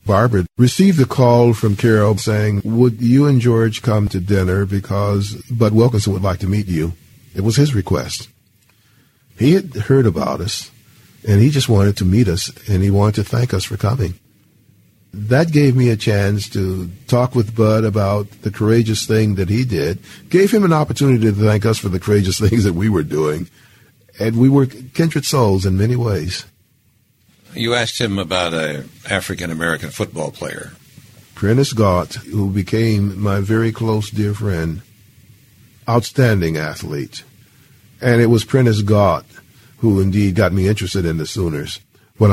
Barbara received a call from Carol saying, would you and George come to dinner because Bud Wilkinson would like to meet you? It was his request. He had heard about us, and he just wanted to meet us, and he wanted to thank us for coming. That gave me a chance to talk with Bud about the courageous thing that he did, gave him an opportunity to thank us for the courageous things that we were doing, and we were kindred souls in many ways. You asked him about an African-American football player. Prentice Gott, who became my very close dear friend, outstanding athlete. And it was Prentice Gott who indeed got me interested in the Sooners. When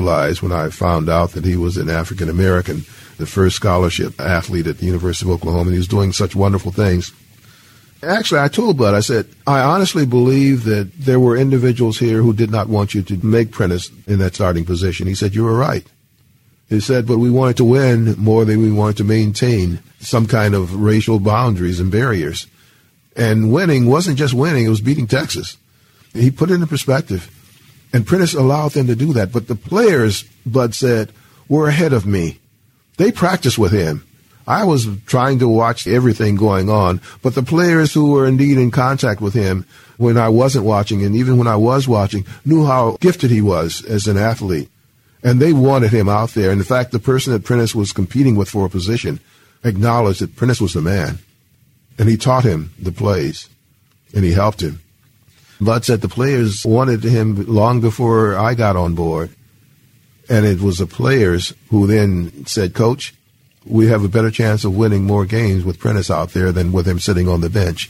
I found out that he was an African-American, the first scholarship athlete at the University of Oklahoma, and he was doing such wonderful things. Actually, I told Bud, I said, I honestly believe that there were individuals here who did not want you to make Prentice in that starting position. He said, you were right. He said, but we wanted to win more than we wanted to maintain some kind of racial boundaries and barriers. And winning wasn't just winning, it was beating Texas. He put it into perspective. And Prentice allowed them to do that. But the players, Bud said, were ahead of me. They practiced with him. I was trying to watch everything going on, but the players who were indeed in contact with him when I wasn't watching, and even when I was watching, knew how gifted he was as an athlete. And they wanted him out there. And in fact, the person that Prentice was competing with for a position acknowledged that Prentice was the man. And he taught him the plays, and he helped him. Bud said the players wanted him long before I got on board. And it was the players who then said, Coach, we have a better chance of winning more games with Prentice out there than with him sitting on the bench.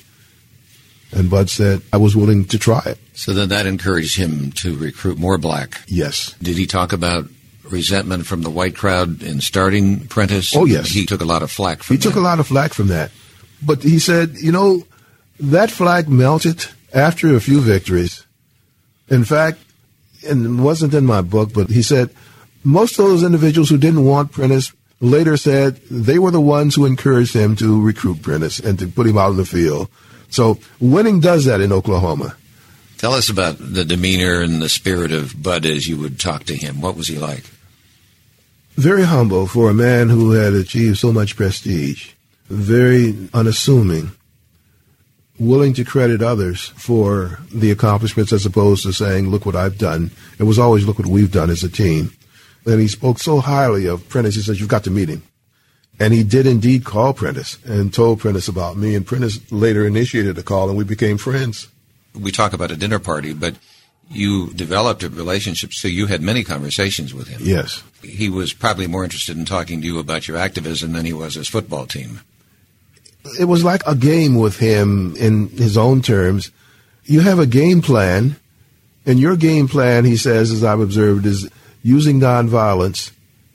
And Bud said, I was willing to try it. So then that encouraged him to recruit more black. Yes. Did he talk about resentment from the white crowd in starting Prentice? Oh, yes. He took a lot of flack from that. He took a lot of flack from that. But he said, that flag melted after a few victories. In fact, and it wasn't in my book, but he said, most of those individuals who didn't want Prentice later said they were the ones who encouraged him to recruit Prentice and to put him out in the field. So winning does that in Oklahoma. Tell us about the demeanor and the spirit of Bud as you would talk to him. What was he like? Very humble for a man who had achieved so much prestige. Very unassuming. Willing to credit others for the accomplishments as opposed to saying, look what I've done. It was always, look what we've done as a team. And he spoke so highly of Prentice, he says, you've got to meet him. And he did indeed call Prentice and told Prentice about me. And Prentice later initiated a call, and we became friends. We talk about a dinner party, but you developed a relationship, so you had many conversations with him. Yes. He was probably more interested in talking to you about your activism than he was his football team. It was like a game with him in his own terms. You have a game plan, and your game plan, he says, as I've observed, is using nonviolence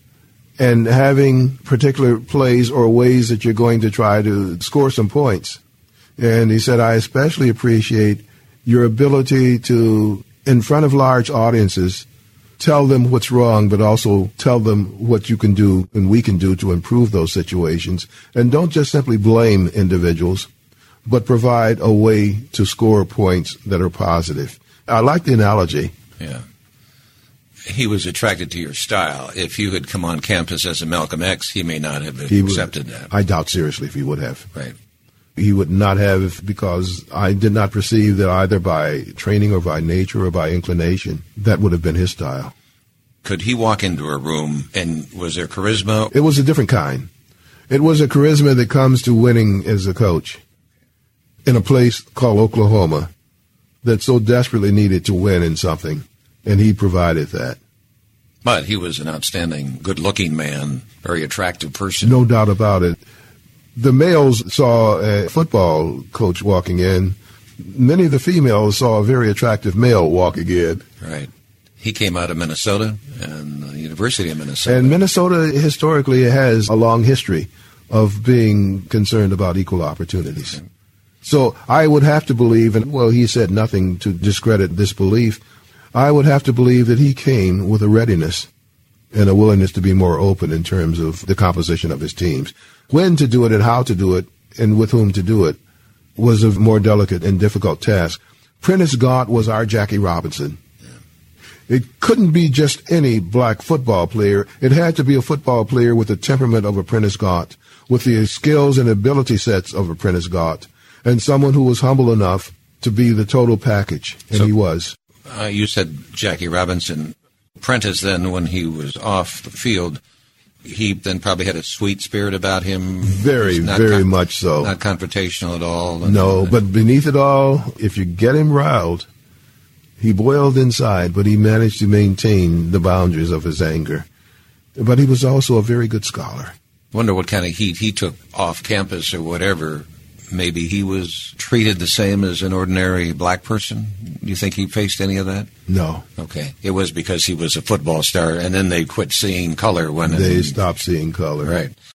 and having particular plays or ways that you're going to try to score some points. And he said, I especially appreciate your ability to, in front of large audiences, tell them what's wrong, but also tell them what you can do and we can do to improve those situations. And don't just simply blame individuals, but provide a way to score points that are positive. I like the analogy. Yeah. He was attracted to your style. If you had come on campus as a Malcolm X, he may not have accepted that. I doubt seriously if he would have. Right. He would not have, because I did not perceive that either by training or by nature or by inclination, that would have been his style. Could he walk into a room and was there charisma? It was a different kind. It was a charisma that comes to winning as a coach in a place called Oklahoma that so desperately needed to win in something, and he provided that. But he was an outstanding, good-looking man, very attractive person. No doubt about it. The males saw a football coach walking in. Many of the females saw a very attractive male walking in. Right. He came out of Minnesota and the University of Minnesota. And Minnesota historically has a long history of being concerned about equal opportunities. Okay. So I would have to believe, and well, he said nothing to discredit this belief, I would have to believe that he came with a readiness and a willingness to be more open in terms of the composition of his teams. When to do it and how to do it and with whom to do it was a more delicate and difficult task. Prentice Gott was our Jackie Robinson. it couldn't be just any black football player. It had to be a football player with the temperament of Prentice Gott, with the skills and ability sets of Prentice Gott, and someone who was humble enough to be the total package, and so, he was. You said Jackie Robinson. Prentice then, when he was off the field, he then probably had a sweet spirit about him. Very much so. Not confrontational at all. No, but beneath it all, if you get him riled, he boiled inside, but he managed to maintain the boundaries of his anger. But he was also a very good scholar. Wonder what kind of heat he took off campus or whatever. Maybe he was treated the same as an ordinary black person? Do you think he faced any of that? No. Okay. It was because he was a football star, and then they quit seeing color when... They stopped seeing color. Right.